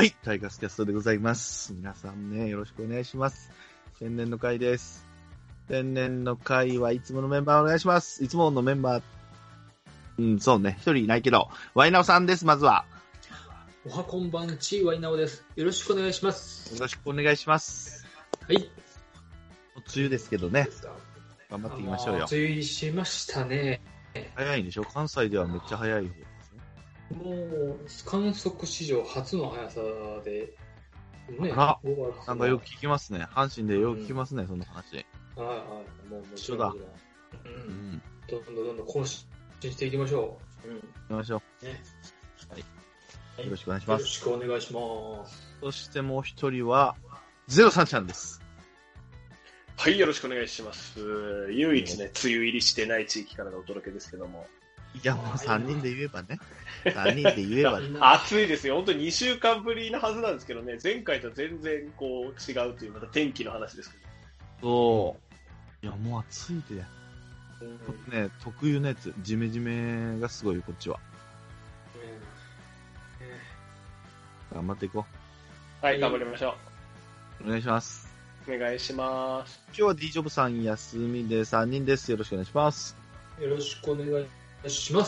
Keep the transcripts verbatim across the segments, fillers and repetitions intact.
はい、タイガースキャストでございます。皆さんね、よろしくお願いします。天然の会です。天然の会はいつものメンバーお願いします。いつものメンバー、うん、そうね、一人いないけど、ワイナオさんです、まずは。 おはこんばんち、ワイナオです。よろしくお願いします。 よろしくお願いします。 はい。 梅雨ですけどね、頑張っていきましょうよ。 梅雨入りしましたね。 早いんでしょ？関西ではめっちゃ早い方ですね。 もう、観測史上初の速さで、ね、 あら、なんかよく聞きますね。阪神でよく聞きますね、うん、その話。 はいはい、もう一緒だ。 うん。うん、どんどんどんどん更新していきましょう。うん。 行きましょう。 ね。 はい。よろしくお願いします。 よろしくお願いします。 そしてもう一人は、ゼロさんちゃんです。 はい、よろしくお願いします。唯一ね、梅雨入りしてない地域からのお届けですけども。 いや、もうさんにんで言えばね。さんにんで言えば、ね、 暑いですよ。本当ににしゅうかんぶりのはずなんですけどね、前回と全然こう違うという、また天気の話ですけど。そう。いや、もう暑いで。うん、ね、特有のやつ、ジメジメがすごいよ、こっちは。うん、頑張っていこう。はい、頑張りましょう。お願いします。 お願いします。 今日は D ジョブさん休みでさんにんです。よろしくお願いします。 よろしくお願いします。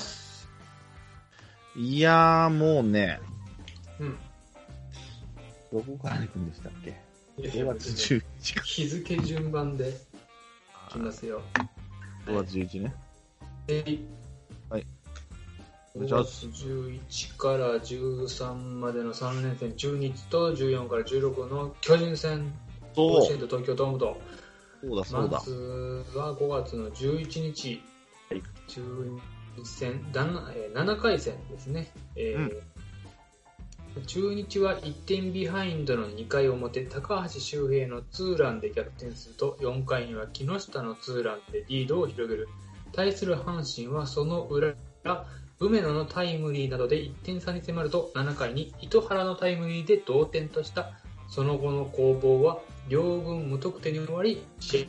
いやー、もうね、 うん。 どこから行くんでしたっけ？ ごがつじゅういちにち。日付順番で来ますよ。 ごがつじゅういちね。 えい。 はい。 ごがつじゅういちからじゅうさんまでのさん連戦、じゅうにちとじゅうよんからじゅうろくの巨人戦、甲子園と東京ドームと。 そうだそうだ。 まずはごがつのじゅういちにち、はい、じゅうにち戦、ななかい戦ですね。えーうん、中日はいってんビハインドのにかい表、高橋周平のツーランで逆転すると、よんかいには木下のツーランでリードを広げる。対する阪神はその裏、梅野のタイムリーなどでいってん差に迫ると、ななかいに糸原のタイムリーで同点とした。その後の攻防は両軍無得点に終わり、試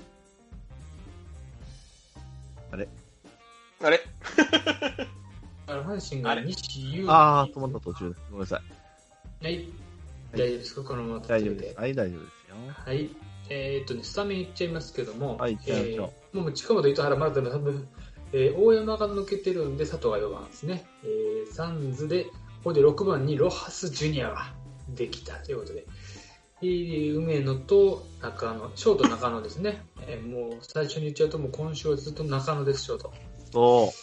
合あれあれあの阪神が西優ああ、止まった途中です。ごめんなさい。 はい。はい、大丈夫ですか？このまま大丈夫です。はい、大丈夫ですよ。 はい。えー、っとね、スタメンいっちゃいますけども、 はい、えー、 もう近本、糸原、まだ多分、えー、大山が抜けてるんで、佐藤がよばんですね。えー、サンズで、ここでろくばんにロハス・ジュニアができたということで、梅野と中野、ショート中野ですね。えー、もう最初に言っちゃうと、もう今週はずっと中野です、ショート。 そう。 はい。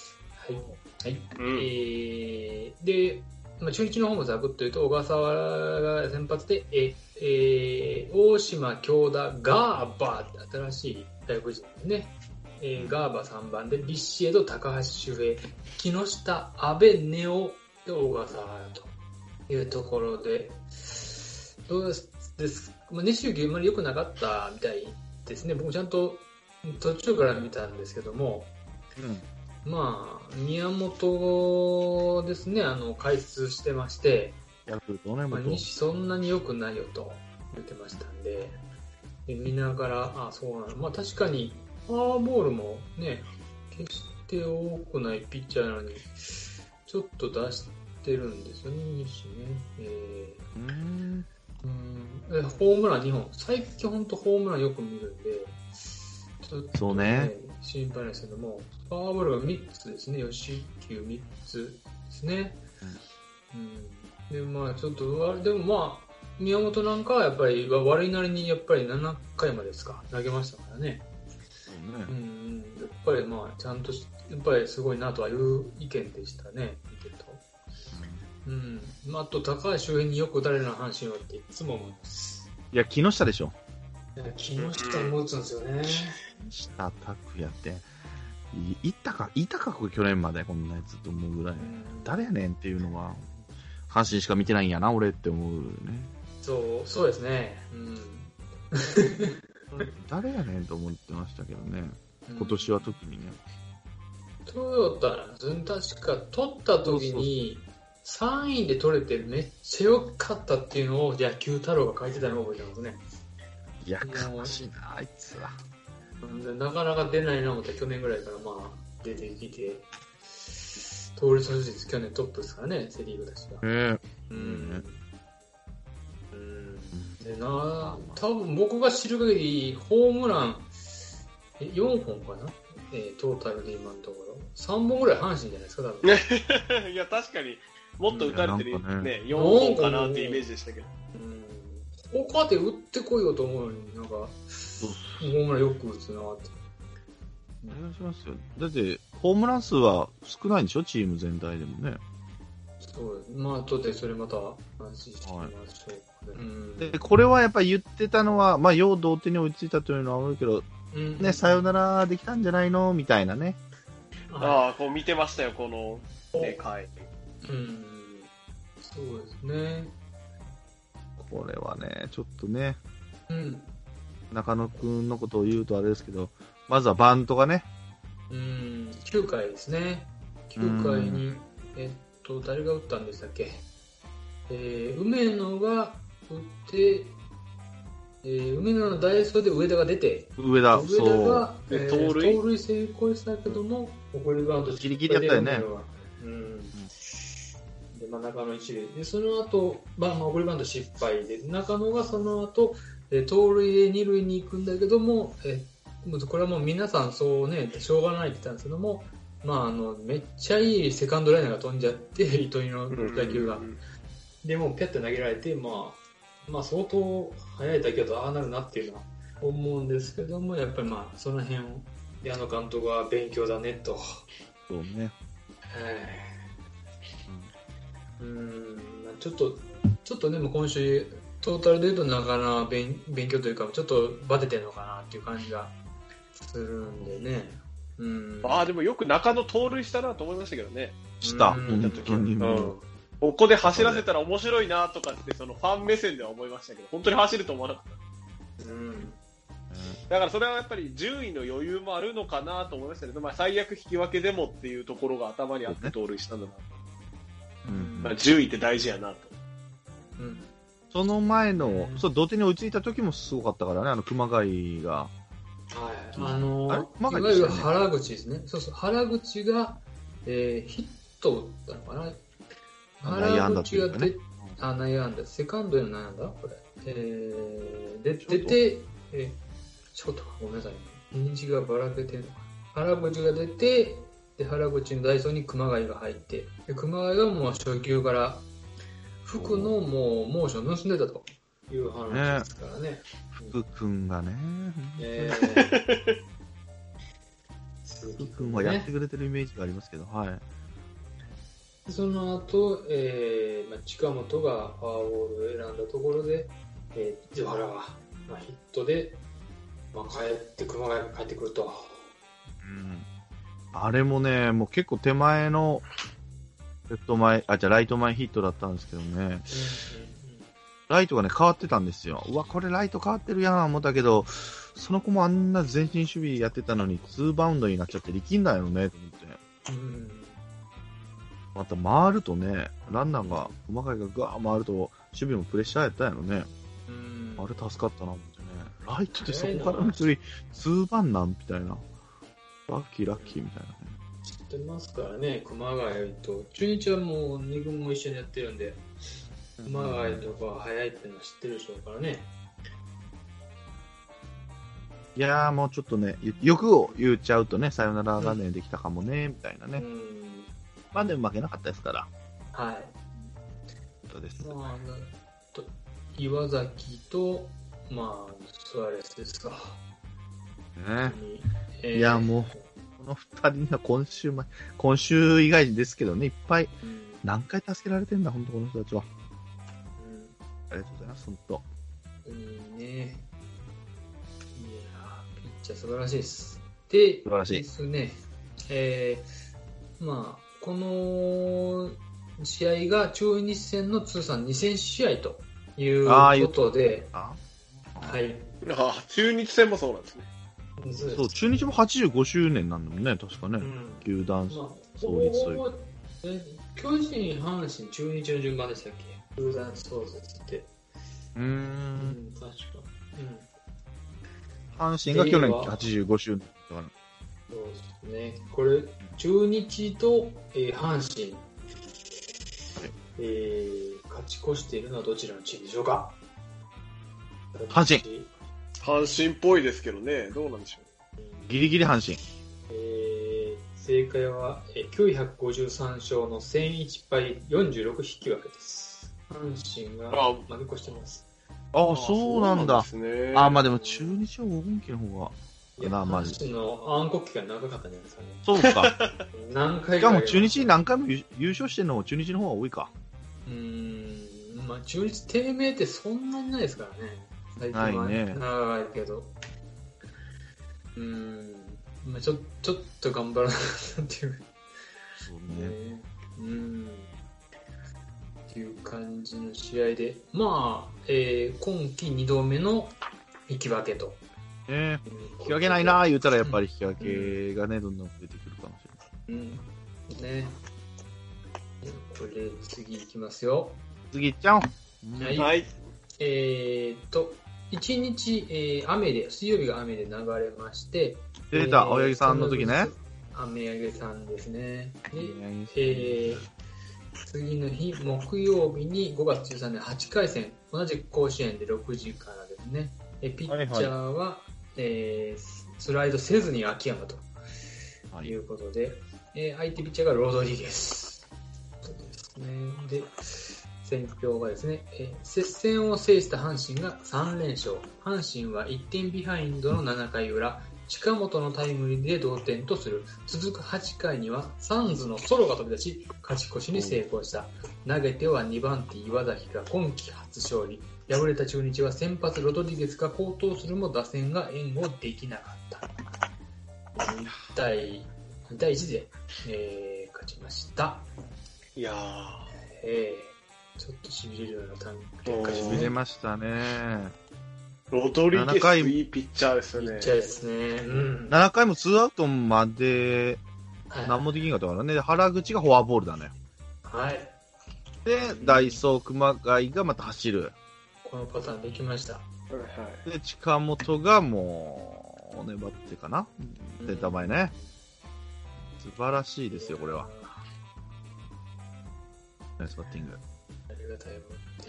はい。うん、えー、で、まあ、中日の方もざくっと言うと、小笠原が先発で、ええー、大島、京田、ガーバーって新しい外国人ですね。えー、ガーバーさんばんで、ビシエド、高橋周平、木下、阿部、根尾で小笠原というところで、どうですです、まあ、西行あんまり良くなかったみたいですね。僕もちゃんと途中から見たんですけども、うん、まあ宮本ですね、あの解説してまして、 ヤクルトね、 まあ、西そんなに良くないよと言ってましたんで、で見ながら、あ、そうなの、まあ確かにフォアボールもね、決して多くないピッチャーなのにちょっと出してるんですよね、西ね。えー、うーんうん、ホームランにほん、最近本当ホームランよく見るんで、ちょっと、ね、 そうね、 心配なんですけども、フォアボールがみっつですね、吉球みっつですね。うん、うん、で、まあちょっと、でもまあ、宮本なんかはやっぱり悪いなりにやっぱりななかいまでですか、投げましたからね。そうね。うん、やっぱりまあ、ちゃんと、やっぱりすごいなとはいう意見でしたね、見てると。うん、まあ、あと高橋周辺によく打たれるのは阪神はっていつも思います。 いや、木下でしょ。 いや、木下も打つんですよね。 木下拓也って、いたか、いたかこ去年までこんなやつと思うぐらい、うん、誰やねんっていうのは、阪神しか見てないんやな、俺って思うね。 そう、そうですね。うん、 誰やねんと思ってましたけどね、今年は特にね。 トヨタなんですね、確か取った時に、さんいで取れてめっちゃ良かったっていうのを野球太郎が書いてたのを覚えてますね。 やかましいな、あいつは。 なかなか出ないな思ったら去年ぐらいからまあ出てきて、盗塁阻止率去年トップですからね、セリーグたちが。 へえ。 うん。 でな、多分僕が知る限り、ホームランよんほんかな、えー、トータルで今のところ。さんぼんぐらい阪神じゃないですか、多分。 いや、確かにもっと打たれてるね、ねよんほんかなっていうイメージでしたけど。 うん、他で打ってこいよと思うのに、なんか、ホームランよく打つなって。 お願いしますよ。だって、ホームラン数は少ないんでしょ、チーム全体でもね。 そうです。まあ、後でそれまた話しましょう、はい、うん。 で、これはやっぱり言ってたのは、まあ、よう同点に追いついたというのはあるけど、うん、ね、サヨナラできたんじゃないのみたいなね。 ああ、こう見てましたよ、この、ね、回。 うん。そうですね。 これはね、ちょっとね、 うん、 中野くんのことを言うとあれですけど、まずはバントがね。 うん、きゅうかいですね。きゅうかいに、えっと、誰が打ったんでしたっけ、えー、梅野が打って、えー、梅野のダイソーで上田が出て、 上田、 上田が、えー、 盗塁盗塁成功したけども、送りバウンドギリギリやったよね。 うん。で、まあ、中野一塁で、その後、まあ、送りバウンド失敗で、中野がその後、えー、盗塁で二塁に行くんだけども、えー、これはもう皆さんそうね、しょうがないって言ったんですけども、まあ、あの、めっちゃいいセカンドライナーが飛んじゃって、糸井の打球が。で、もうピャッて投げられて、まあ、まあ、相当速い打球だとああなるなっていうのは思うんですけども、やっぱりまあ、その辺を、矢野監督は勉強だねと。 そうね。 うん、うん、ちょっと、ちょっとでも今週、トータルで言うとなかなか勉勉強というか、ちょっとバテてるのかなっていう感じがするんでね。うん、 ああ、でもよく中野盗塁したなと思いましたけどね。 した、 うん、 本当に。うん、 ここで走らせたら面白いなとかって、そのファン目線では思いましたけど、本当に走ると思わなかった。うん。だからそれはやっぱり順位の余裕もあるのかなと思いましたけど、まあ、最悪引き分けでもっていうところが頭にあって盗塁したんだな、うんまあ、順位って大事やなと、 うん、その前のそう同点に追いついた時もすごかったからね、あの熊谷が、はい、 あのー、いわゆる原口ですね。そうそう、原口が、えー、ヒットを打ったのかな。原口が出、あ、内野安打、セカンドへの内野安打これ、えー、で出て、えーちょっとごめんなさいね。認識がばらけてるのか。原口が出て、で原口のダイソーに熊谷が入って、で熊谷がもう初球から福のもうモーション盗んでたという話ですからね。 福君がね。えー、福君はやってくれてるイメージがありますけど、はい。 その後、えーまあ、近本がフォアボールを選んだところで、えー、藤原が、まあ、ヒットで、まあ、帰って熊谷が帰ってくると、 うん、あれもね、もう結構手前のレフト前、あ、じゃライト前ヒットだったんですけどね、うんうんうん、ライトがね変わってたんですよ。うわ、これライト変わってるやん思ったけど、その子もあんな前進守備やってたのにツーバウンドになっちゃって力んだよねと思って、うん、また回るとね、ランナーが熊谷がガー回ると守備もプレッシャーやったんやろね、うん、あれ助かったな。ライトでそこからの一人、ツーバンなんみたいな。ラッキーラッキーみたいなね。 知ってますからね、熊谷と。中日はもうに軍も一緒にやってるんで、熊谷とか速いってのは知ってるでしょうからね。 いやーもうちょっとね、欲を言っちゃうとね、サヨナラがね、できたかもね、みたいなね。うん、まあでも負けなかったですから。 はい。 そうです。 まあ、と岩崎と、まあ、スアレスですか。 ねえー、いや、もう、この二人には今週前、今週以外ですけどね、いっぱい、うん、何回助けられてんだ、本当この人たちは。うん、ありがとうございます、本当。 いいね。いやピッチャー素晴らしいです。で、 素晴らしいですね、えー、まあ、この試合が中日戦の通算にせん試合ということで、あはい。 あ、中日戦もそうなんですね。 そう、中日もはちじゅうごしゅうねんなんだもんね、確かね。うん、球団創立というか。 巨人、阪神、中日の順番でしたっけ？球団創設って。 うーん。うん、 確か。 うん。阪神が去年はちじゅうごしゅうねんだから。 そうですね。これ、中日と、えー、阪神、はい、えー、勝ち越しているのはどちらのチームでしょうか？ 阪神。 阪神っぽいですけどね、どうなんでしょう。 ギリギリ阪神。 えー、正解はきゅうひゃくごじゅうさん勝のせんいち敗よんじゅうろく引き分けです。阪神が負け越してます。 ああ、そうなんだ。 そうなんですね。 ああ、まあでも中日は本気の方が。 いや、阪神の暗黒期が長かったんじゃないですかね。 そうか。 何回か。 しかも中日何回も優勝してるのも中日の方が多いか。 うーん、まあ中日低迷ってそんなにないですからね。最近はないね。 長いけど。うーん、まあちょ、ちょっと頑張らなかったっていう。 そうね。 うーん。っていう感じの試合で、まあ、えー、今季にどめの引き分けと。 ね、引き分けないなー言うたらやっぱり引き分けがね、どんどん出てくるかもしれない。 うん。ね。これ次いきますよ。 次いっちゃおう。 はい。はい、 えー、っと、いちにち、えー、雨で、水曜日が雨で流れまして、 出た、青柳さんの時ね。 雨柳さんですね。で、えー、次の日、木曜日にごがつじゅうさんにちはちかい戦、同じく甲子園でろくじからですね。えピッチャーは、はいはい、えー、スライドせずに秋山ということで、はい、えー、相手ピッチャーがロドリゲス。そうですね。で、戦況がですね、えー、接戦を制した阪神がさんれん勝。阪神はいってんビハインドのななかい裏、近本のタイムリーで同点とする。続くはちかいにはサンズのソロが飛び出し、勝ち越しに成功した。投げてはにばん手岩崎が今季初勝利。敗れた中日は先発ロドリゲスが好投するも打線が援護できなかった。にたいいちで、えー、勝ちました。 いやー、 えー、ちょっとしびれるような結果ですね。 しびれましたね。 ロドリゲスいいピッチャーですよね。 ピッチャーですね。うん、 ななかいもツーアウトまで何もできなかったからね。原口がフォアボールだね。 はい。 で、 ダイソー熊谷がまた走る。 このパターンできました。はい、で、近本がもう、粘ってかな、センター前ね。素晴らしいですよ、これは。ナイスバッティング。 ありがたいものです。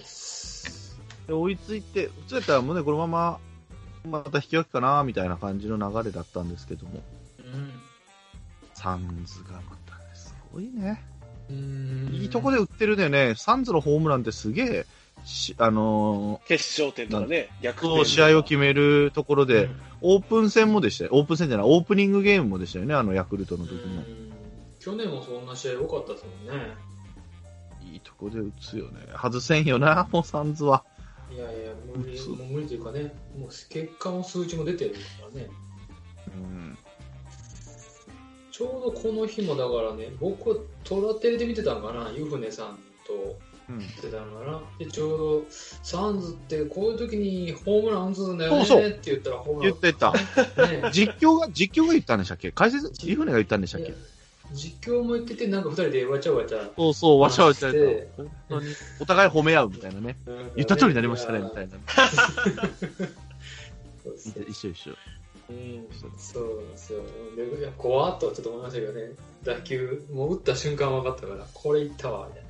で、追いついて、普通やったらもうね、このまま、また引き分けかな、みたいな感じの流れだったんですけども。 うん。 サンズがまたね、すごいね。 うん。 いいとこで打ってるんだよね。サンズのホームランってすげえ、しあのー、 決勝点とかね、 逆転試合を決めるところで、うん、オープン戦もでしたよ。オープン戦じゃない、オープニングゲームもでしたよね、あのヤクルトの時も。 去年もそんな試合多かったですもんね。 いいとこで打つよね。外せんよな、もうサンズは。 いやいや、無理、もう無理というかね、もう結果も数値も出てるからね。 うん。 ちょうどこの日もだからね、僕はトラテレで見てたんかな、湯船さんと。見てたのかな、でちょうどサンズってこういう時にホームラン打つんだよねって言ったらホームラン言ってた、ね、実況が実況が言ったんでしたっけ、解説湯船が言ったんでしたっけ。 実況も言ってて、なんか二人でわちゃわちゃそうそうわちゃわちゃって本当にお互い褒め合うみたいなね、言った通りになりましたねみたいな一緒一緒、 うん、そうなんですよ。で、いや怖っとちょっと思いましたけどね、打球もう打った瞬間分かったからこれいったわみたいな。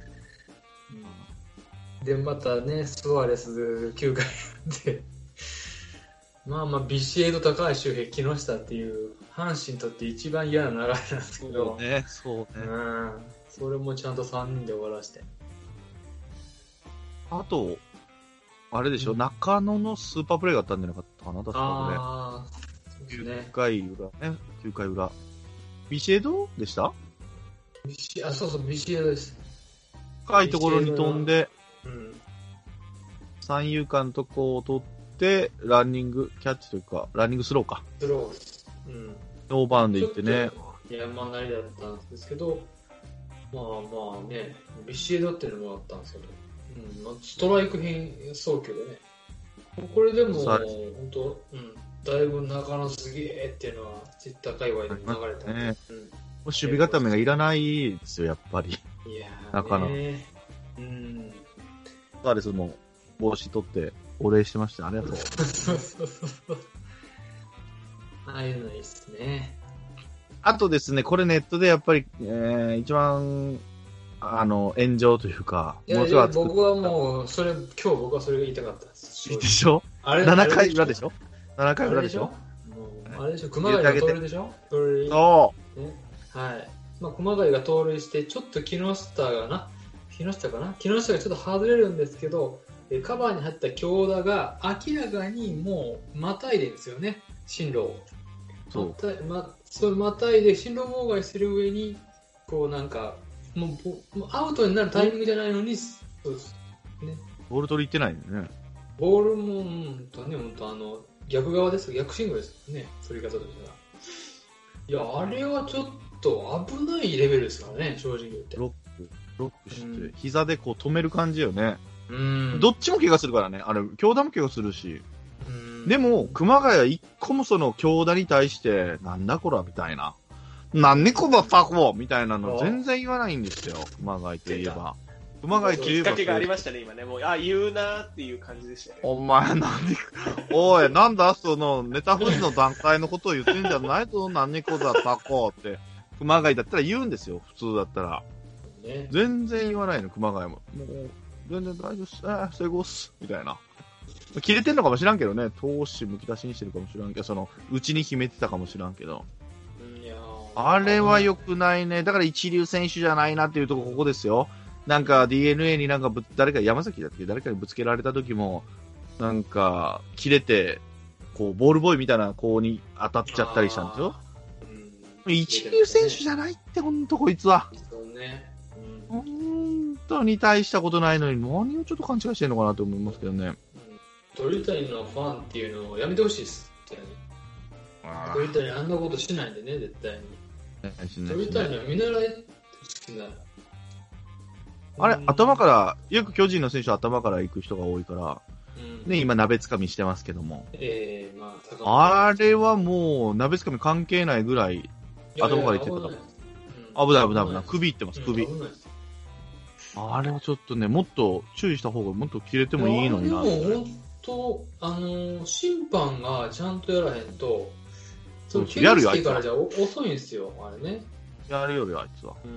で、またね、スアレスきゅうかいで、まあまあ、ビシエド、高橋周平、木下っていう、阪神にとって一番嫌な流れなんですけど、 そうね、そうね。 うん。それもちゃんとさんにんで終わらして。 あと、あれでしょ、うん、中野のスーパープレーがあったんじゃなかったかな、確かね。 ああ、そうですね。 きゅうかい裏ね、きゅうかい裏。ビシエドでした？ ビシあ、そうそう、ビシエドです。 深いところに飛んで、 うん、 三遊間のとこを取って、ランニング、キャッチというか、ランニングスローか。 スロー。うん。 ノーバウンド行ってね。 山なりだったんですけど、まあまあね、ビシエドっていうのもあったんですけど、うん、ストライク変送球でね。これでも、本当、うん、だいぶ中野すげえっていうのは、ツイッター界隈でも流れたんで。ね、うん、 守備固めがいらないですよ、やっぱり。 いやー、中野。 うん。 スアレスも帽子取ってお礼してました。ありがとう。 そうそうそう。ああいうのいいっすね。 あとですね、これネットでやっぱり、えー、一番あの、炎上というか、 いやいや僕はもう、それ、今日僕はそれが言いたかったです。 でしょあれ ?なな 回裏でしょ ?なな 回裏でしょあれでしょ熊谷が盗塁でしょ盗塁。 そう、 ね。はい。まあ、熊谷が盗塁して、ちょっと木下がな、木下かな木下がちょっと外れるんですけど、カバーに入った京田が明らかにもうまたいでるんですよね、進路を。そうまた、ま、それまたいで進路妨害する上に、こうなんか、もうもうアウトになるタイミングじゃないのに、そうですね。 ボール取り行ってないんだよね。 ボールも、うんとね、本当あの、逆側です逆進路ですよね、取り方としては。いや、あれはちょっと危ないレベルですからね、正直言って。 ロック、ロックして、うん、膝でこう止める感じよね。 うん。 どっちも怪我するからね。あれ、京田も怪我するし。うん。でも、熊谷一個もその京田に対して、なんだこら、みたいな。なんでこのタコみたいなの全然言わないんですよ、熊谷といえば。熊谷といえば。 きっかけがありましたね、今ね。もう、あ、言うなーっていう感じでしたね。 お前、なんで、おい、なんだ、その、ネタフジの段階のことを言ってんじゃないぞ、なんでこだ、タコって。熊谷だったら言うんですよ、普通だったら。ね、全然言わないの、熊谷も。もう、全然大丈夫っす。えー、成功っす。みたいな。切れてんのかもしらんけどね。投手むき出しにしてるかもしらんけど、その、うちに秘めてたかもしらんけど。 いやあれは良くないね。だから一流選手じゃないなっていうところ、ここですよ。なんか ディーエヌエー になんかぶ、誰か、山崎だっけ誰かにぶつけられた時も、なんか、切れて、こう、ボールボーイみたいな子に当たっちゃったりしたんですよ。うん、一流選手じゃないって、ほんとこいつは。 そうね。 うん、本当に大したことないのに、何をちょっと勘違いしてるのかなと思いますけどね。 鳥谷のファンっていうのをやめてほしいですってね。鳥谷あんなことしないんでね、絶対に。鳥谷は見習いって好きな。 あれ、頭から、よく巨人の選手は頭から行く人が多いから、うん、ね、今、鍋つかみしてますけども。 ええー、まあ、 あれはもう、鍋つかみ関係ないぐらい、頭から行ってたから。危ない危ない危ない。首いってます、首。うん、あれはちょっとね、もっと注意した方がもっと切れてもいいのにな。 でも本当、あのー、審判がちゃんとやらへんと、そうやるよ、あいつからじゃ遅いんですよ、あれね。 やるよりあいつは。 うん。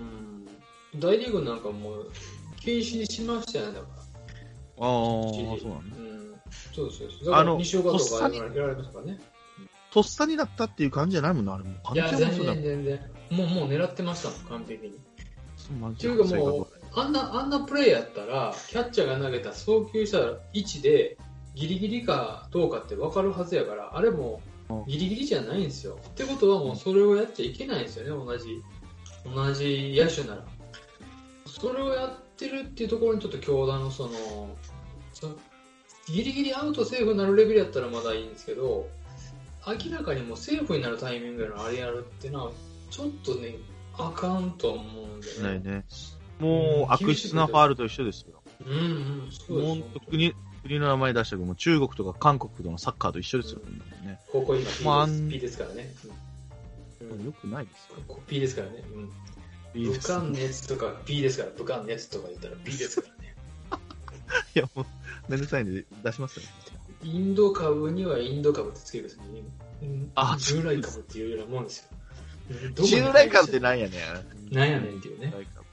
大リーグなんかもう、禁止にしましたよね、だから。ああ、そうなんね。 うん。そうそうそう。あの、西岡とかやられましたからね。 とっさになったっていう感じじゃないもんな、あれも。 いや、全然全然。もう、もう狙ってましたもん、完璧に。っていうかもう、あんな、あんなプレーやったら、キャッチャーが投げた送球した位置で、ギリギリかどうかって分かるはずやから、あれもギリギリじゃないんですよ。ってことはもうそれをやっちゃいけないんですよね、同じ、同じ野手なら。それをやってるっていうところにちょっと強打のその、そギリギリアウトセーフになるレベルやったらまだいいんですけど、明らかにもうセーフになるタイミングのあれやるっていうのは、ちょっとね、あかんと思うんでね。 ないね。もう悪質なファールと一緒ですよ。 うんうん、そうです。 本当国国の名前出したけども、中国とか韓国とのサッカーと一緒ですよね。 ここ今 P です、まあ、P ですからね。 うん、よくないですよ。 ここ P ですからね。うん。武漢熱とか P ですから、武漢熱とか言ったら P ですからね。 いや、もう、めんどくさいんで出しますよね。 インド株にはインド株ってつけるんですね。うん、 あ、 従来株っていうようなもんですよ。 従来株ってなんやねん。なんやねんっていうね。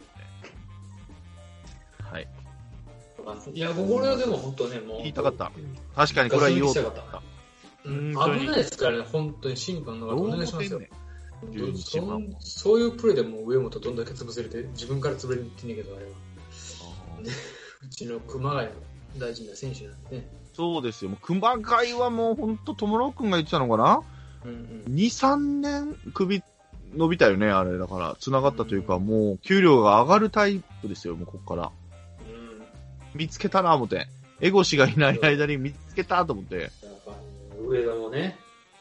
はい。 いや、これはでも本当ね、もう。 言いたかった。確かにこれは言おうと思った。 うん、危ないですからね、本当に審判の方お願いしますよ。そ, そういうプレーでも上本どんだけ潰せるって自分から潰れるって言うんだけど、あれは。ね、うちの熊谷の大事な選手なんでね。 そうですよ。熊谷はもう本当、友野くんが言ってたのかな、うんうん、に、さんねん首伸びたよね、あれだから。繋がったというか、うん、もう給料が上がるタイプですよ、もうここから。うん、見つけたな、思って。エゴシがいない間に見つけたと思って。 上田もね。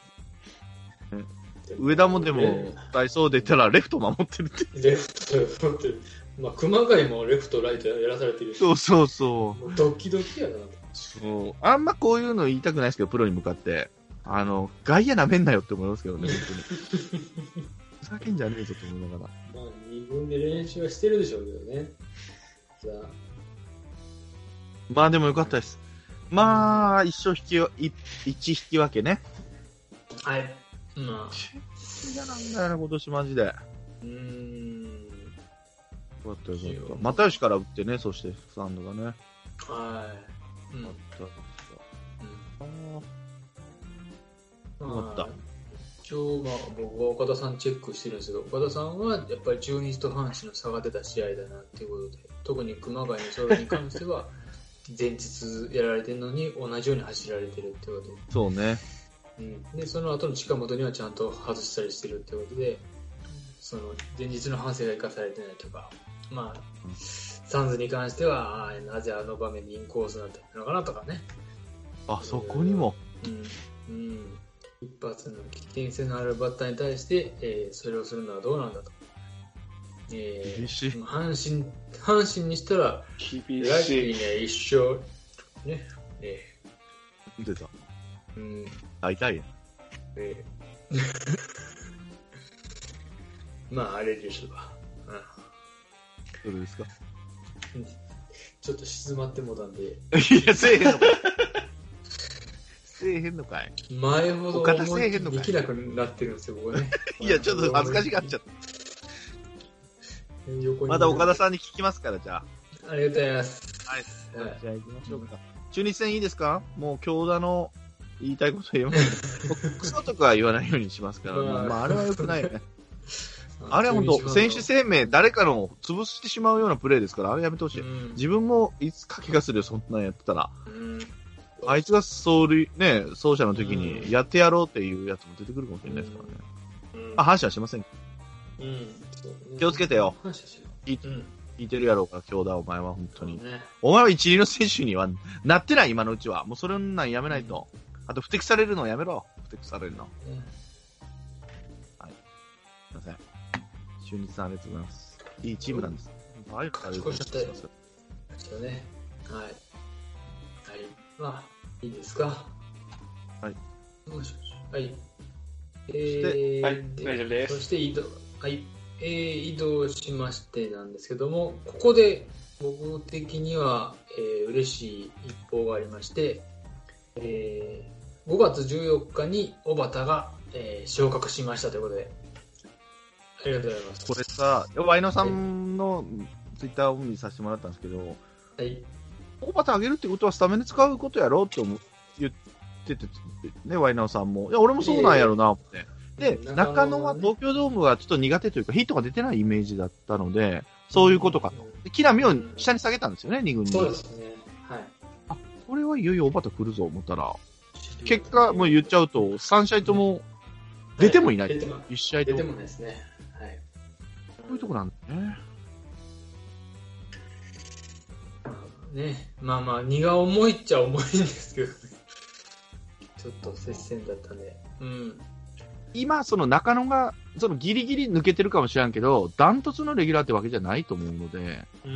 上田もでも、体操で言ったらレフト守ってるって。 レフト守ってる。まあ、熊谷もレフト、ライトやらされてるし。 そうそうそう。 ドキドキやな。 そう。あんまこういうの言いたくないですけど、プロに向かって。あの、外野なめんなよって思いますけどね、本当に。ふざけんじゃねえぞと思いながら。 まあ、二軍で練習はしてるでしょうけどね。さあ。 まあでもよかったです。まあ、一勝引き、一引き分けね。 はい。まあ。 嫌なんだよな、今年マジで。 うーん。 よかったよかった。又吉から打ってね、そしてスタンドがね。 はい。うん。 よかった。 うん。 よかった。 一応、まあ、僕は岡田さんチェックしてるんですけど、岡田さんはやっぱり中日と阪神の差が出た試合だなっていうことで、特に熊谷の勝負に関しては、前日やられてるのに同じように走られてるってことで。 そうね。 うん。で、その後の近本にはちゃんと外したりしてるってことで、その前日の反省が生かされてないとか、まあ、うん、サンズに関しては、あなぜあの場面にインコースになってるのかなとかね。 あ、そこにも。 うん。うん。一発の危険性のあるバッターに対して、えー、それをするのはどうなんだと。えー、 厳しい。 阪神、阪神にしたら、 厳ラッキしい。 ーね、一生、ね、えー、出た。 うん。 大体や。 えー、まあ、あれでしょうか。 どれですか？ ちょっと静まってもたんで。 いや、せえへんのかい。せえへんのかい。 前ほど岡田せえへんのかい。 できなくなってるんですよ、僕はね。 いや、ちょっと恥ずかしがっちゃった。また岡田さんに聞きますから、じゃあ。 ありがとうございます。 はい。はい、じゃあ行きましょうか。中日戦いいですか？もう京田の言いたいこと言います。クソとかは言わないようにしますから、まあ、まあ、あれは良くないよね。あれは本当、選手生命、誰かの潰してしまうようなプレーですから、あれやめてほしい。うん、自分もいつか怪我するよ、そんなんやってたら。うん、あいつが走塁、ね、走者の時にやってやろうっていうやつも出てくるかもしれないですからね。うん、あ、反射はしません。うん、気をつけてよ。聞いてるやろうから、京田、お前は本当に。ね、お前は一流の選手にはなってない、今のうちは。もうそれなんやめないと。あと、不適されるのやめろ。不適されるの。うん、はい。すいません。中日さんありがとうございます。いいチームなんです。ああいう勝ち越しちゃったよ。そうね。はい。はい。まあ、いいですか。 はい。 はい。えー、 はい、大丈夫です。 そして移動、はい。えー、移動しましてなんですけども、ここで僕的には、えー、嬉しい一報がありまして、えー、ごがつじゅうよっかに小畑が、えー、昇格しましたということで、ありがとうございます。 これさ、ワイノさんのツイッターを見させてもらったんですけど、 はい。 大畑上げるってことはスタメンで使うことやろって思言ってて、ね、ワイナオさんも。いや、俺もそうなんやろな、って。で、中野は東京ドームがちょっと苦手というか、ヒットが出てないイメージだったので、そういうことかと。で、木浪を下に下げたんですよね、に軍に。 そうですね。はい。 あ、これはいよいよ大畑来るぞ、思ったら。結果、もう言っちゃうと、さん試合とも出てもいない。はい、いち試合とも。 出てもないですね。はい。 こういうとこなんだね。 ね、まあまあ、荷が重いっちゃ重いんですけどね。ちょっと接戦だったね。うん。 今、その中野が、そのギリギリ抜けてるかもしれんけど、ダントツのレギュラーってわけじゃないと思うので、 うん。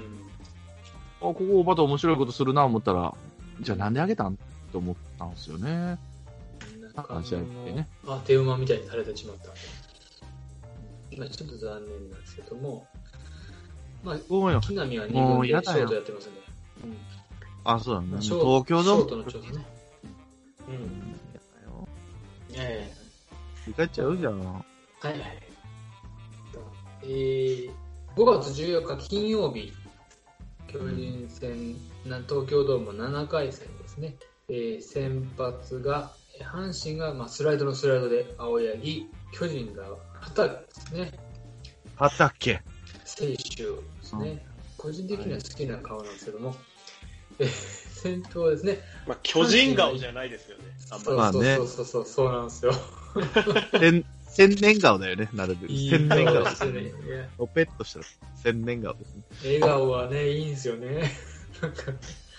あ、ここ大畑面白いことするな思ったら、じゃあなんであげたんって思ったんですよね。 中野試合ってね。 あ、手馬みたいにされてしまった。まあちょっと残念なんですけども、まあ、木浪はに軍でショートやってますね。うん、 あ、そうだね。東京ドーム。ショートの調査ね。うん。やだよ。ええ振り返っちゃうじゃん。 はいはい。えー、ごがつじゅうよっか金曜日、巨人戦、東京ドームななかい戦ですね。えー、先発が、阪神が、まあ、スライドのスライドで青柳、巨人が畑ですね。 畑。 選手ですね、うん。個人的には好きな顔なんですけども、はい、えー、先頭ですね。 まあ、巨人顔じゃないですよね。 あんまりそうそうそうそう、そうなんですよ。 千年顔だよね、なるべく。 いい千年顔ですね。 おペッとしたら千年顔ですね。 笑顔はね、いいんですよね。なんか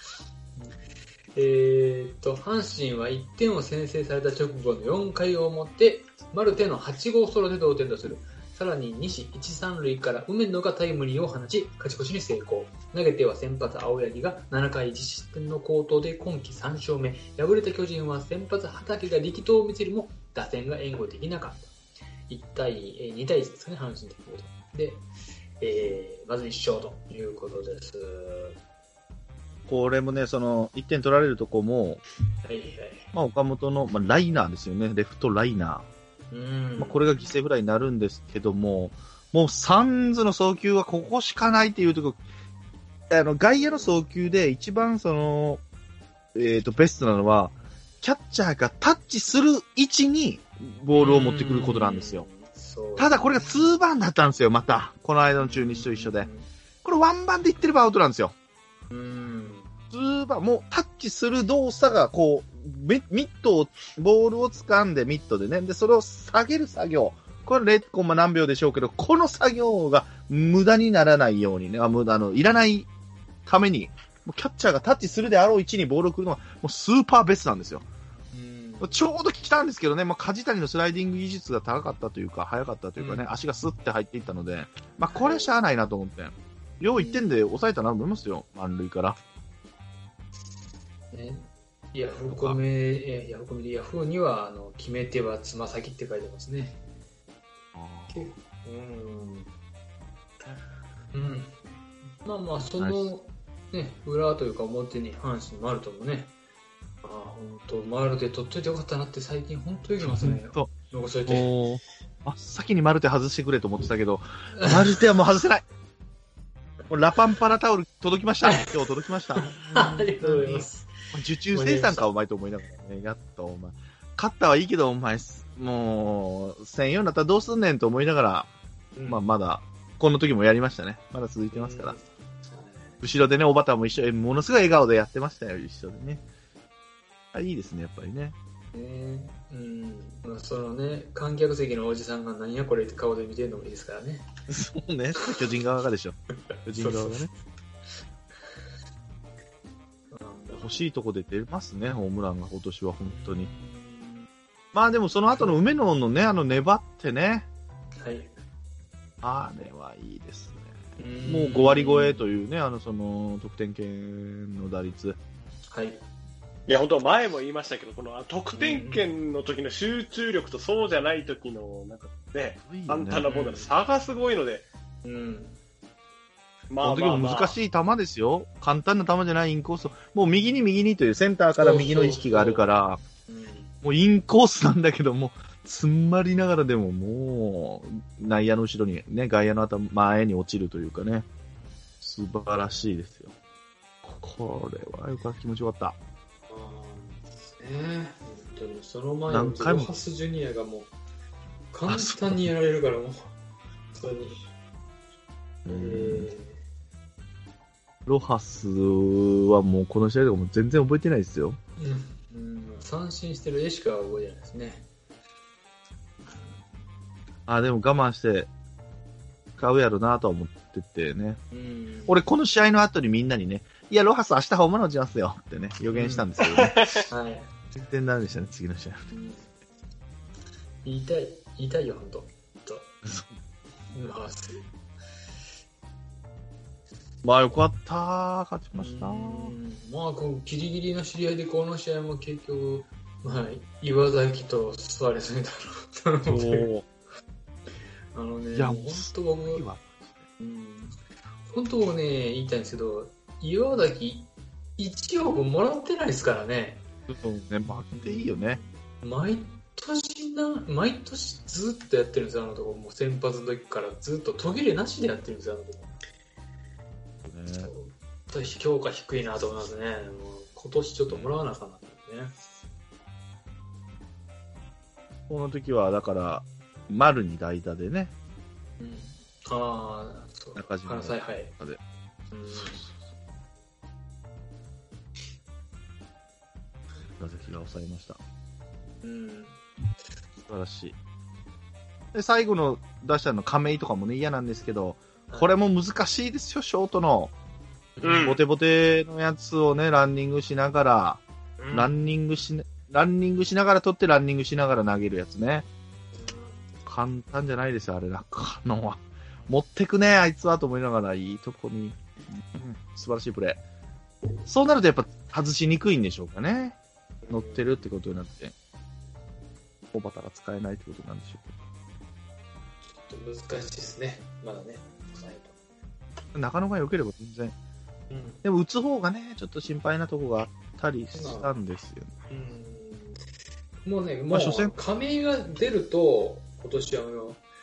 えー、っと、阪神はいってんを先制された直後のよんかいをもって、マルテのはちごうソロで同点とする。さらに西いち、さん塁から梅野がタイムリーを放ち、勝ち越しに成功。投げては先発青柳がななかいいち失点の好投で今季さん勝目。敗れた巨人は先発畠が力投を見せるも、打線が援護できなかった。いち対に対いちですかね、阪神的こと。で、えー、まずいっ勝ということです。 これもね、そのいってん取られるとこも、 はいはい、 まあ、岡本の、まあ、ライナーですよね、レフトライナー。 うん、 まあ、これが犠牲フライになるんですけども、 もうサンズの送球はここしかないっていうところ、あの、外野の送球で一番その、えっと、ベストなのは、キャッチャーがタッチする位置にボールを持ってくることなんですよ。ただこれがにばんだったんですよ、また。この間の中日と一緒で。これいちばんでいってればアウトなんですよ。 うん。 にばん、もうタッチする動作がこう、ミットを、ボールを掴んでミットでね、で、それを下げる作業。これれいコンマ何秒でしょうけど、この作業が無駄にならないようにね、あ無駄あの、いらないために、もうキャッチャーがタッチするであろう位置にボールを来るのが、もうスーパーベストなんですよ。ちょうど来たんですけどね、まあ、梶谷のスライディング技術が高かったというか、速かったというかね、うん、足がスッて入っていったので、まあ、これはしゃあないなと思って、よういってんで抑えたなと思いますよ、満塁から。 ね、ヤフーコメ、ヤフーコメでヤフーには、あの、決め手はつま先って書いてますね。うん。うん。まあまあ、その、ね、裏というか表に阪神マルトもね、ああ、本当マルテ取っといてよかったなって最近本当言いますね。残しといて。 もう、真っ先にマルテ外してくれと思ってたけど、マルテはもう外せない。もうラパンパラタオル届きました。今日届きました。 ありがとうございます。 受注生産かお前と思いながらね、やっとお前。勝ったはいいけどお前、もう、せんよんになったらどうすんねんと思いながら、うん、まあまだ、この時もやりましたね。まだ続いてますから。うん、後ろでね、おばたも一緒に、ものすごい笑顔でやってましたよ、一緒でね。あ、いいですね、やっぱりね。 ね、うん、そのね、観客席のおじさんが何やこれって顔で見てるのもいいですからね。 そうね、巨人側がでしょ。巨人側がね。そうそうそう欲しいとこで出ますね、ホームランが今年は本当に。まあでもその後の梅野のね、あの粘ってね。 はい。 あれはいいですね。もうごわり超えというね、あのその得点圏の打率。 はい。 いや本当前も言いましたけど、この得点圏の時の集中力とそうじゃない時のなんかね、簡単なボールの差がすごいので、 うん。 まあまあまあ、この時も難しい球ですよ。簡単な球じゃないインコース。もう右に右にというセンターから右の意識があるから、そうそうそう、うん、もうインコースなんだけども、詰まりながらでももう内野の後ろにね、外野の頭前に落ちるというかね、素晴らしいですよ。これはよかった、気持ちよかった。 ね、本当にその前のロハスジュニアがもう簡単にやられるからもうそれに、えー、 ロハスはもうこの試合でも全然覚えてないですよ、 うんうん、三振してる絵しか覚えてないですね。 あ、でも我慢して買うやろなとは思っててね、うん、俺この試合の後にみんなにね、いやロハス明日ホームラン打ちますよってね予言したんですけどね、うん、はい、全然ダメでしたね、次の試合、うん、 言いたい言いたいよ本当とロハス、 まあよかった勝ちました。まあこのギリギリの知り合いでこの試合も結局、まあ、岩崎とスアレスみたいなそうあのね、いや本当僕、うん、本当僕ね言いたいんですけど、岩崎いちおくもらってないですからね。 そうね、負けていいよね。 毎年な毎年ずっとやってるんですよ、あのとこ。もう先発の時からずっと途切れなしでやってるんですよ、あのとこ。ね、ちょっと評価低いなと思いますね。もう今年ちょっともらわなあかんなってね。 この時はだから丸に代打でね。 うん、ああ、そう。 中島のはいはい。 うん、そうそうそう。打席が抑えました。 うん。 素晴らしい。で最後の打者の亀井とかもね嫌なんですけど。これも難しいですよ、ショートの。うん、ボテボテのやつをね、ランニングしながら、うん、ランニングし、ランニングしながら取ってランニングしながら投げるやつね。簡単じゃないですよ、あれなんかのは。持ってくね、あいつはと思いながら、いいとこに。うん、素晴らしいプレー。そうなるとやっぱ外しにくいんでしょうかね。乗ってるってことになって。小バタが使えないってことなんでしょうけど。ちょっと難しいですね、まだね。 中野が良ければ全然、うん、でも打つ方がねちょっと心配なとこがあったりしたんですよね、 うん、もうねもう、まあ、亀井が出ると今年は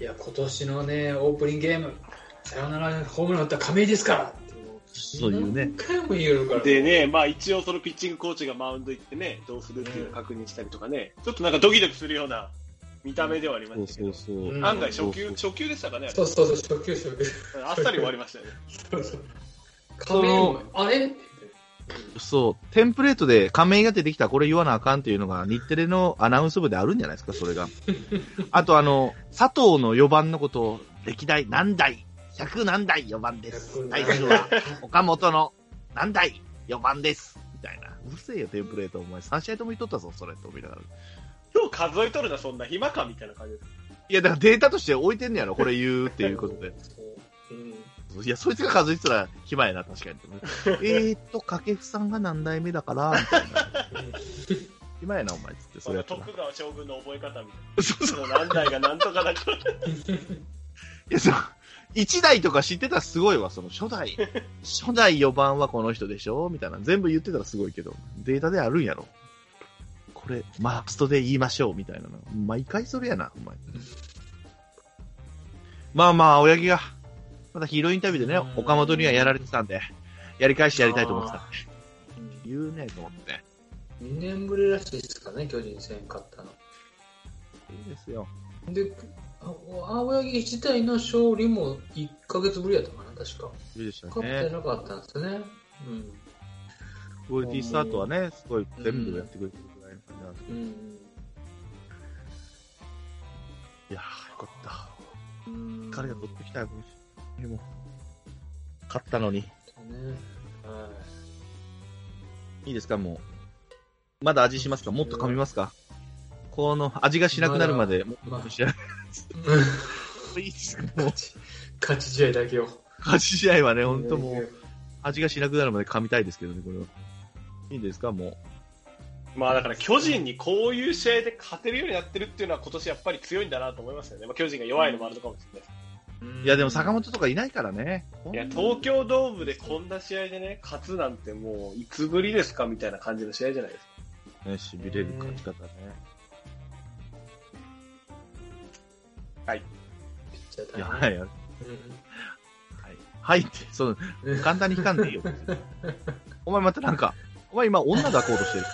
いや、今年のね、オープニングゲーム、さよならホームラン打った亀井ですからって。 そういうね。 何回も言えるから。 でね、まあ一応そのピッチングコーチがマウンド行ってね、どうするっていうのを確認したりとかね、ちょっとなんかドキドキするような見た目ではありましたけど、 そうそうそう、 案外初球、初球でしたかね。 そうそうそう、初球初球。 あっさり終わりましたよね。 そうそう。亀井も、あれそう、テンプレートで亀井が出てきたらこれ言わなあかんっていうのが日テレのアナウンス部であるんじゃないですか、それが。あとあの、佐藤のよばんのことを歴代何代、ひゃく何代よばんです。対するは岡本の何代よばんです。みたいな。うるせえよ、テンプレート。お前さん試合とも言っとったぞ、それって思いながら。 今日数えとるな、そんな暇かみたいな感じです。 いや、だからデータとして置いてんねやろ、これ言うっていうことで。いや、そいつが数えてたら暇やな、確かに。えーっと、掛布さんが何代目だから、みたいな。暇やな、お前、つって。 それは徳川将軍の覚え方みたいな。そうそう。何代が何とかだから。いや、そう。一代とか知ってたらすごいわ、その初代。初代よばんはこの人でしょみたいな。全部言ってたらすごいけど、データであるんやろ。これ、マストで言いましょう、みたいなの。毎回それやな、お前。まあまあ、青柳が、またヒーローインタビューでね、岡本にはやられてたんで、やり返してやりたいと思ってた。言うね、と思って。 にねんぶりらしいですかね、巨人戦勝ったの。 いいですよ。 で、青柳自体の勝利もいっかげつぶりやったかな、確か。 いいでしたね。 勝ってなかったんですよね。うん。 クオリティスタートはね、すごい全部やってくれてるぐらいの感じなんですけど。うん、いやー、よかった。彼が取ってきたよ、でも、勝ったのに。ね、はい。いいですか、もう。まだ味しますか？もっと噛みますか？この味がしなくなるまで、もっと噛みしない。いいですか、もう。 勝ち試合だけを。 勝ち試合はね、ほんともう、味がしなくなるまで噛みたいですけどね、これは。いいですか、もう。まあだから巨人にこういう試合で勝てるようになってるっていうのは今年やっぱり強いんだなと思いますよね。まあ巨人が弱いのもあるのかもしれないです。 いやでも坂本とかいないからね。 いや東京ドームでこんな試合でね勝つなんてもういつぶりですかみたいな感じの試合じゃないですか。 ね、しびれる勝ち方ね。 はい。 いやはいはい。はいってその簡単に引かんでいいよ。お前またなんかお前今女抱こうとしてる。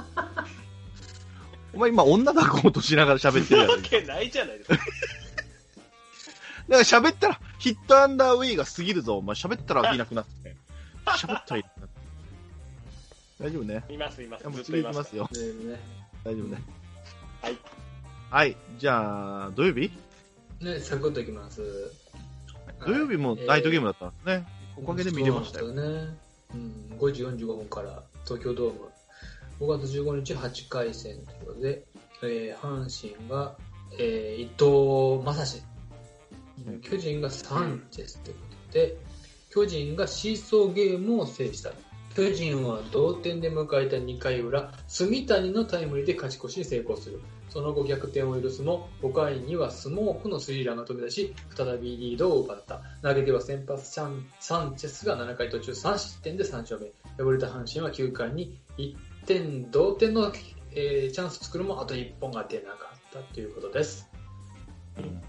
お前今女抱こうとしながら喋ってるやん。 そんなわけないじゃないですか。 だから喋ったら、ヒットアンダーウェイが過ぎるぞ。お前喋ったらいなくなって。喋ったらいなくなって。大丈夫ね。 います、います。 もう次行きますよ。大丈夫ね。 はい。 はい。じゃあ、土曜日ね、サクッといきます。 土曜日もナイトゲームだったんですね。おかげで見れましたよ。 そうですね。うん、ごじよんじゅうごふんから東京ドーム。ごがつじゅうごにちはちかい戦ということで、えー、阪神が、えー、伊藤将司。巨人がサンチェスということで、巨人がシーソーゲームを制した。巨人は同点で迎えたにかい裏、住谷のタイムリーで勝ち越しに成功する。その後逆転を許すも、ごかいにはスモークのスリーランが飛び出し、再びリードを奪った。投げては先発サンチェスがななかい途中さんしってんでさんしょうめ。敗れた阪神はきゅうかいにいってん同点の、えー、チャンス作るもあといっぽんが出なかったということです。うん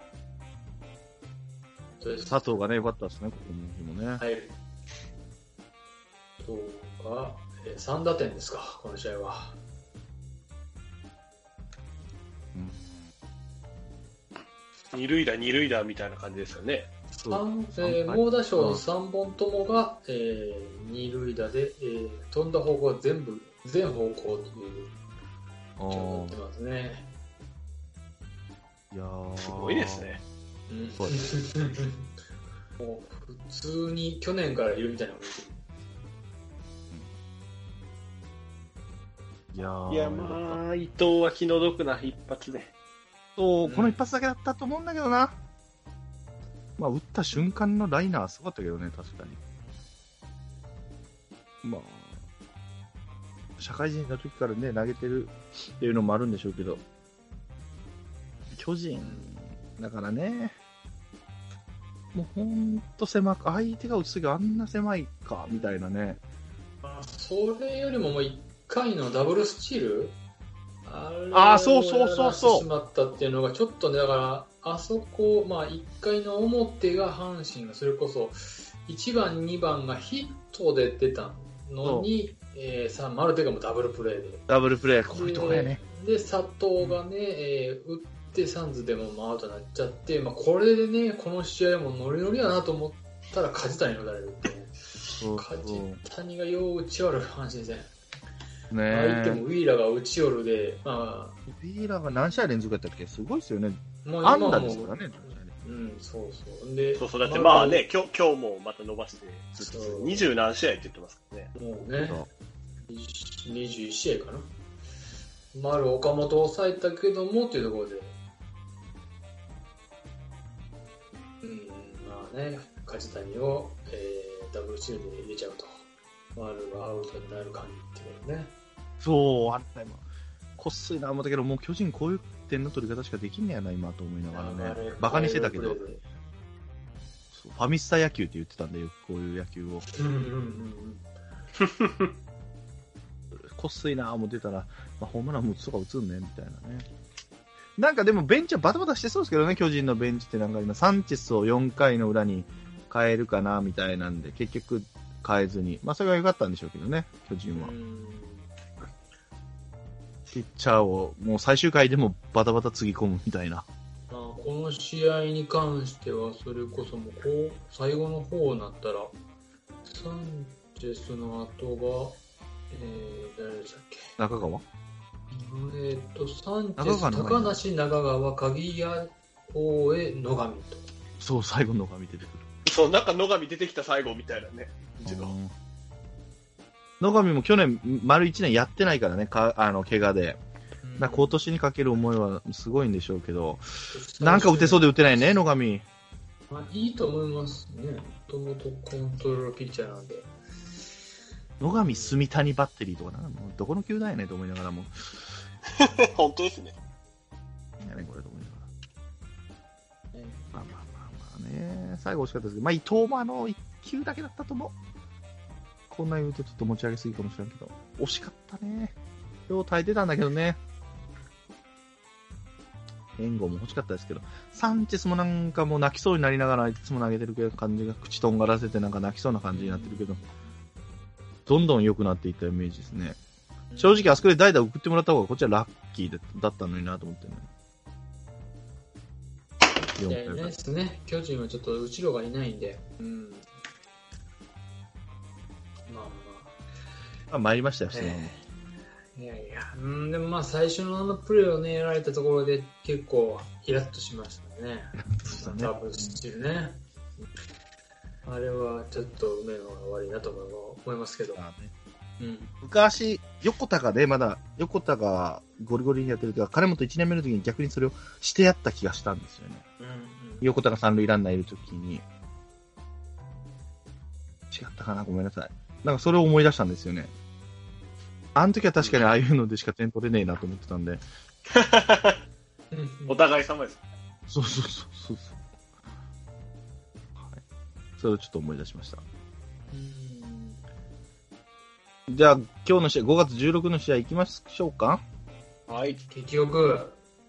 佐藤がね、良かったですね、ここの日もね。 はい。そうか、えー、さんだてんですか、この試合は。 うん、二塁打、二塁打みたいな感じですよね。 えー、猛打賞さんぼんともが、えー、二塁打で、えー、飛んだ方向は全部、全方向という状況になってますね。 いやーすごいですね。 うん、そうですもう普通に去年からいるみたいなこといやーいやまあ伊藤は気の毒な一発でそう、この一発だけだったと思うんだけどな。まあ打った瞬間のライナーすごかったけどね、確かに。まあ社会人の時からね投げてるっていうのもあるんでしょうけど、巨人だからね、もうほんと狭く、相手が打つときはあんな狭いか、みたいなね。 それよりももういっかいのダブルスチール、 ああ、そうそうそうそう。 してしまったっていうのが、ちょっとね、だから、あそこ、まあ、いっかいの表が阪神が、それこそ、いちばん、にばんがヒットで出たのに、えー、さマルテがもうダブルプレーで。 ダブルプレー、こういうとこやね。 で、佐藤がね、えー、打ってサンズでもアウトになっちゃって、まあ、これでね、この試合もノリノリやなと思ったら、梶谷に打たれるってね。梶谷がよう打ち割る阪神戦。ね、相手もウィーラーが打ち寄るで、まあ、 ウィーラーが何試合連続やったっけ？すごいですよね。もう今も安打ですからね。 うん、そうそう。で、 そうそう、だってまあね、今日、今日もまた伸ばして、二十何試合って言ってますからね。 もうね、にじゅういち試合かな。丸岡本を抑えたけどもっていうところで、うん、まあね、梶谷を、えー、ダブルチームで入れちゃうと。丸がアウトになる感じってことね。 そう、あった今。こっすいな思ったけど、もう巨人こういう点の取り方しかできんねやな、今と思いながらね。バカにしてたけど。ファミスタ野球って言ってたんだよ、こういう野球を。こっすいな思ってたら、まあ、ホームランも打つとか打つんね、みたいなね。なんかでもベンチはバタバタしてそうですけどね、巨人のベンチってなんか今、サンチェスをよんかいの裏に変えるかな、みたいなんで、結局変えずに。まあそれが良かったんでしょうけどね、巨人は。ピッチャーをもう最終回でもバタバタつぎ込むみたいな。 あこの試合に関してはそれこそもうこう最後の方になったらサンチェスの後が、えー、誰でしたっけ？ 中川？ えっ、ー、とサンチェス、高梨、中川、鍵谷、大江、野上と。 そう最後野上出てくる。 そうなんか野上出てきた最後みたいなね。一度。 野上も去年丸いちねんやってないからね、かあの怪我で。だ今年にかける思いはすごいんでしょうけど、なんか打てそうで打てないね、野上。 まあ、いいと思いますね。もともとコントロールピッチャーなんで。 野上、住谷バッテリーとかな、もうどこの球団やねんと思いながらも。 本当ですね。 やねこれと思いながら。ね、まあまあまあまあね、最後惜しかったですけど、まあ伊藤もあのいっ球だけだったと思う。こんな言うとちょっと持ち上げすぎかもしれんけど、惜しかったね。よう耐えてたんだけどね。援護も欲しかったですけど、サンチェスもなんかもう泣きそうになりながらいつも投げてる感じが口とんがらせてなんか泣きそうな感じになってるけど、どんどん良くなっていったイメージですね。正直あそこで代打送ってもらった方がこっちはラッキーでだったのになと思ってね。いやいないですね。巨人はちょっと後ろがいないんで。うん。まあまあ。 まあ参りましたよ、 えーいやいや、うん、でもまあ最初のあのプレーをね、やられたところで結構イラッとしましたね。ダブルスチールね。あれはちょっと目が悪いなと思いますけど。あねうん、昔、横田がね、まだ、横田がゴリゴリにやってるというか、金本いちねんめの時に逆にそれをしてやった気がしたんですよね。うんうん、横田が三塁ランナーいる時に。違ったかなごめんなさい。なんかそれを思い出したんですよね。あの時は確かにああいうのでしか点取れねえなと思ってたんで。 お互い様です。 そうそうそうそう。はい。それをちょっと思い出しました。じゃあ、今日の試合、ごがつじゅうろくの試合行きましょうか。 はい、結局。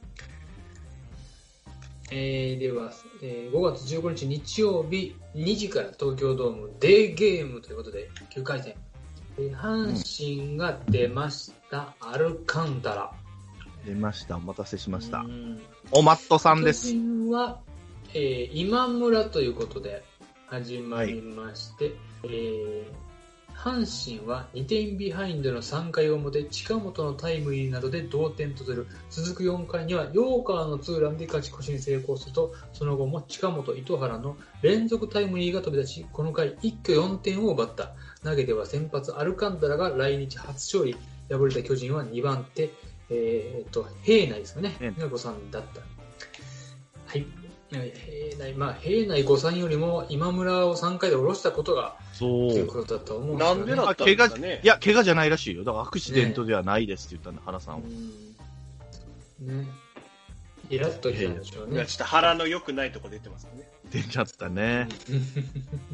えー、では、えー、ごがつじゅうごにち日曜日にじから東京ドームデーゲームということできゅうかい戦。阪神が出ました、うん、アルカンタラ。 出ました、お待たせしました。おマットさんです。 巨人は、えー、今村ということで始まりまして、はいえー、阪神はにてんビハインドのさんかい表、近本のタイムリーなどで同点とする。続くよんかいにはヨーカーのツーランで勝ち越しに成功すると、その後も近本、糸原の連続タイムリーが飛び出し、この回一挙よんてんを奪った。投げては先発アルカンタラが来日初勝利。敗れた巨人はにばん手、えー、っと平内ですかね、がごさんだった。はい。平内、まあ平内ごさんよりも今村をさんかいで下ろしたことがそうということだと思うんですよね。なんでだったんですかね。 いや怪我じゃないらしいよ。だからアクシデントではないですって言ったんだ、ね、原さんは。 うんね。イラッときたんでしょうね。 ちょっと腹の良くないとこ出てますよね。 出ちゃったね。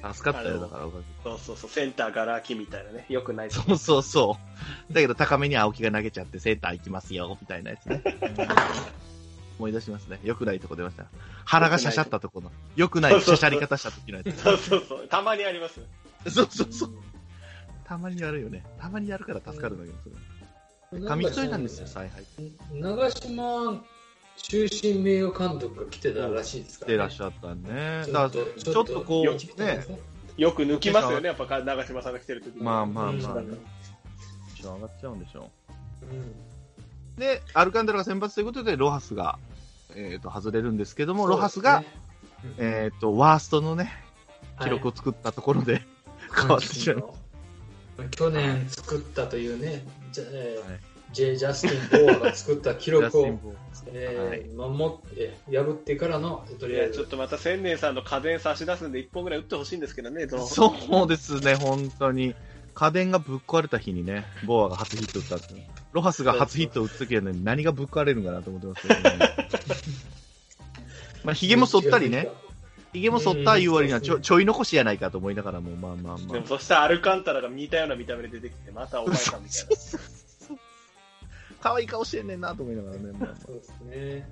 助かったよ、だから。 そうそうそう、センターがら空きみたいなね。よくない。 そうそうそう。だけど高めに青木が投げちゃってセンター行きますよ、みたいなやつね。思い出しますね。よくないとこ出ました。腹がシャシャったところの。よくないシャシャり方した時のやつ。 そうそうそう。たまにあります。 そうそうそう。たまにやるよね。たまにやるから助かるんだけど、それ。紙一重なんですよ、采配。 長島終身名誉監督が来てたらしいですからね。 来てらっしゃったね。だからちょっとこう、ね。 よく抜きますよね、やっぱ長嶋さんが来てるときに。 まあまあまあ。テンション上がっちゃうんでしょう。うん、で、アルカンタラが先発ということで、ロハスが、えっと、外れるんですけども、ね、ロハスが、えっと、ワーストのね、記録を作ったところで、はい、変わってしまいます。 去年作ったというね、じゃえーはい、J. ジャスティン・ボーアが作った記録を、えーはい、守って破ってからのとりあえずちょっとまた千年さんの家電差し出すんでいっぽんぐらい打ってほしいんですけどね。 そうですね、本当に家電がぶっ壊れた日にね、ボーアが初ヒット打ったんですよ。ロハスが初ヒットを打つときはね、何がぶっ壊れるんかなと思ってますけどね。まあヒゲも剃ったりね、ヒゲも剃ったいう割にはちょ、ちょい残しやないかと思いながらも、まあまあまあ。 でもそしたらアルカンタラが似たような見た目で出てきて、またお前さんみたいな。 可愛い顔してんねんなと思いながらね。まあまあ、 そうですね。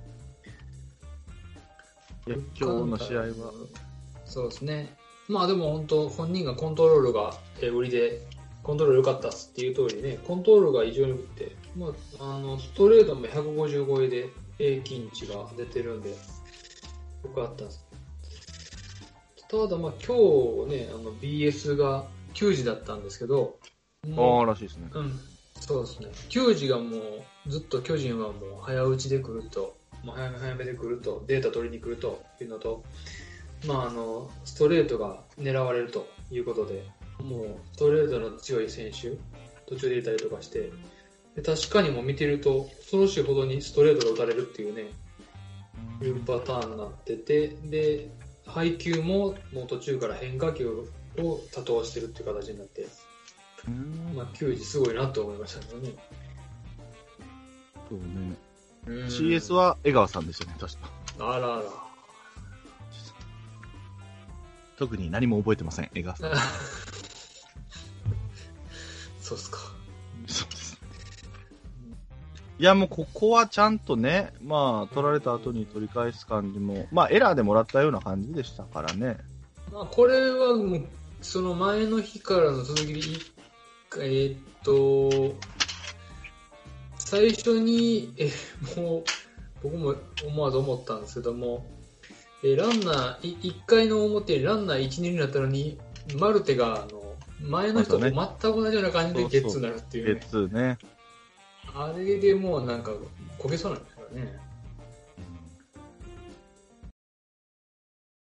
いや、今日の試合は。 そうですね。まあでも本当、本人がコントロールが売りで、コントロール良かったっすっていう通りね、コントロールが異常に良くて、まあ、あの、ストレートもひゃくごじゅう超えで平均値が出てるんで、良かったっす。ただまあ今日ね、あの ビーエス がきゅうじだったんですけど、 ああ、らしいですね。 うん。そうですね。きゅうじがもう、ずっと巨人はもう早打ちで来ると、もう早め早めで来ると、データ取りに来るというのと、まああの、ストレートが狙われるということで、もうストレートの強い選手、途中でいたりとかして、で確かにもう見てると、恐ろしいほどにストレートが打たれるっていうね、いうパターンになってて、で、配球ももう途中から変化球を多投してるっていう形になって、まあ、きゅうじすごいなと思いましたけどね。 そうね。シーエス は江川さんでしたね、確か。 あらあら。 特に何も覚えてません、江川さん。 そうっすか。 そうです。いや、もうここはちゃんとね、まあ、取られた後に取り返す感じも、まあ、エラーでもらったような感じでしたからね。 まあ、これはもう、その前の日からの続きで、えー、っと、最初に、え、もう、僕も思わず思ったんですけども、えランナー、いっかいの表にランナーいち、にになったのに、マルテが、あの、前の人と全く同じような感じでゲッツーになるっていう、ね。 ゲッツーね。 あれでもうなんか、焦げそうなんですよね。